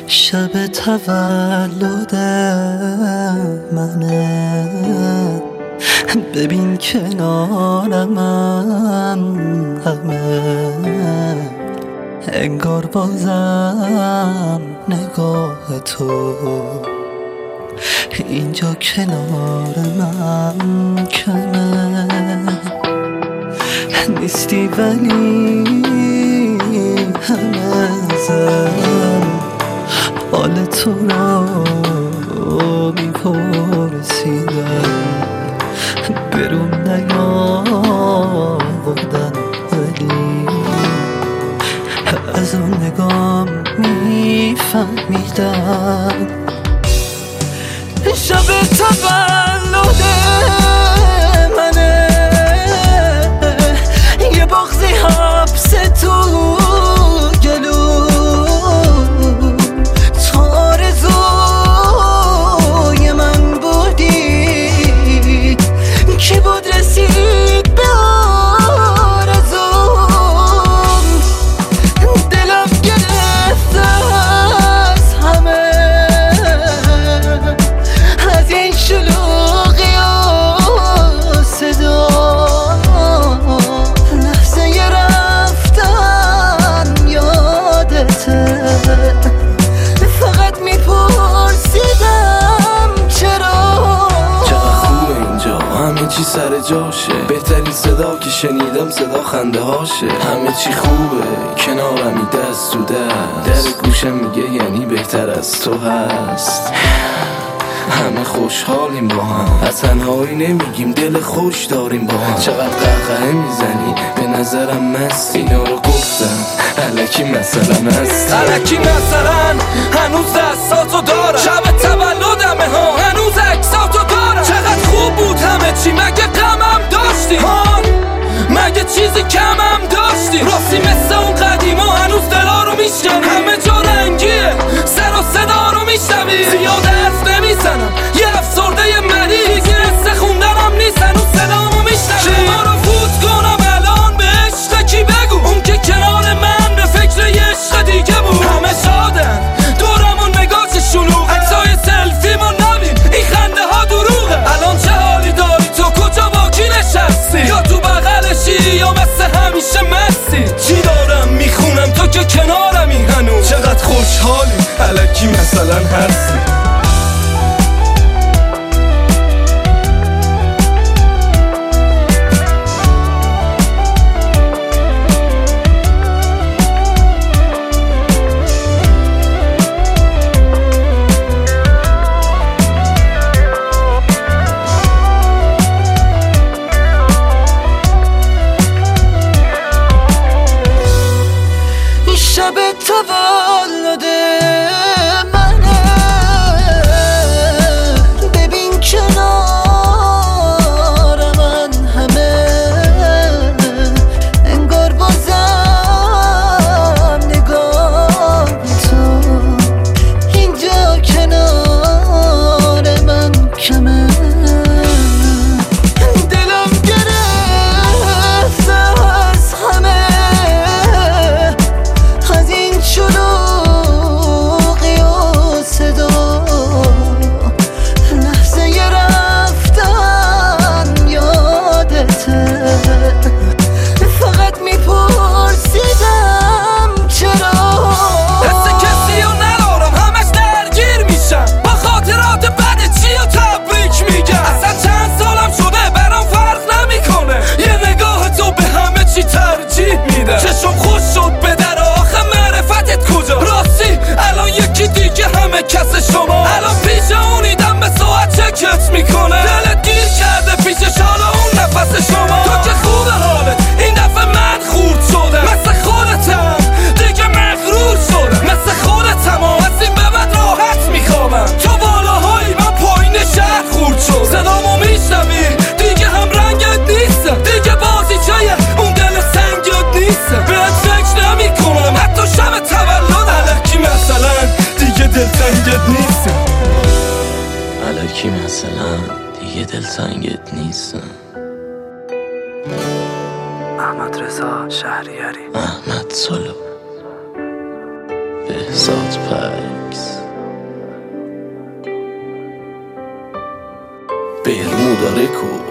شب تولد منه، ببین کنار من همه انگار بازم نگاه تو اینجا کنار من کمه. نیستی ولی همه زن حال تو رو میپرسیدم، برون نیاوردن ولی از اون نگام میفهمیدم. شب تولد منه، یه بغضی حبس تو گلو، تو آرزوی من بودی، کی بود رسید به آرزوم. دلم گرفته از همه، از این شلوغی و صدا، لحظه رفتن یادته، فقط میپرسیدم چرا. چقدر خوبه اینجا، همه چی سر جاشه، بهترین صدا که شنیدم صدا خنده هاشه. همه چی خوبه کنارمی دست تو دست، در گوشم میگه یعنی بهتر از تو هست. همه خوشحالیم با هم، از تنهایی نمیگیم دل خوش داریم با هم. چقدر قهقه میزنی به نظرم مستی، اینا رو گفتم الکی مثلا هستی، الکی مثلا هنوز دستاتو دارم، شب تولدمه ها هنوز عکساتو دارم. چقدر خوب بود همه چی، مگه غمم داشتی هان؟ مگه چیزی کمم داشتی؟ راستی مثل اون قدیما هنوز دلا رو میشکنی، همه جا رنگیه سر و صدا رو میشنوی. زیاد حرف نمیزنم یه افسرده مریض، قصه خوندنم نیست هنوز صدامو میشنوی. ما رو فوت کنم الان به عشق کی بگو، اون که کنار من به فکر یه عشق دیگه بود. همه شادن دورمون نگاه چه شلوغه، عکسای سلفیمون نبین این خنده ها دروغه. الان چه حالی داری تو، کجا با کی نشستی؟ یا تو بغلشی یا مثل همیشه مستی؟ چی دارم میخونم تو که کنارمی هنوز، چقدر خوشحالی الکی مثلا هستی. شب تولد منه، ببین کنار من همه انگار بازم نگاه تو اینجا کنار من کمه. دلم گرفته از همه، از این شلوغی و صدا، لحظه رفتن یادته، فقط میپرسیدم چرا. دست کسی رو ندارم همش درگیر میشم، با خاطرات بد چی رو تبریک میگم. اصلا چند سالم شده برام فرق نمیکنه، یه نگاه تو به همه چی ترجیح میده. چشم خوش شد به در آخه معرفتت کجا؟ راستی الان یکی دیگه همه کس شما، الان پیش اونیدم به ساعت چکت میکنه. دلت گیر کرده پیشش حالا اون نفس شما. تو که خوبه حالت این دفعه من خورد شدم، مثل خودتم دیگه مغرور شدم، مثل خودتم از این به بعد راحت میخوابم. تو بالاهایی من پایین شهر خورد شد، صدامو میشنوی دیگه هم رنگت نیستم، دیگه بازیچه اون دل سنگت نیستم. بهت فکر نمیکنم حتی شب تولد، الکی مثلا دیگه دلتنگت نیستم، الکی مثلا دیگه دلتنگت نیستم. احمد رضا شهریاری، احمد سلو، بهزاد پکس. برمودا رکورد.